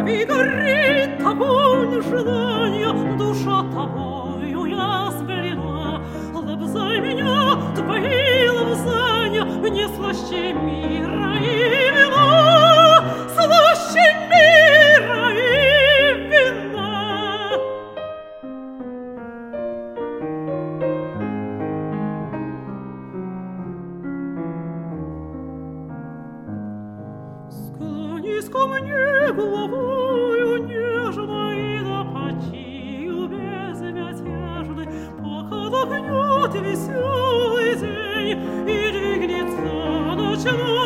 И горит огонь желания, душа тобою я сплена. Лобзай меня, твои лобзания, мне слаще мира и вина, слаще мира и вина. Склонись ко мне головою нежно и допоти безмятежный, пока догнет веселый день и двигнется ночной.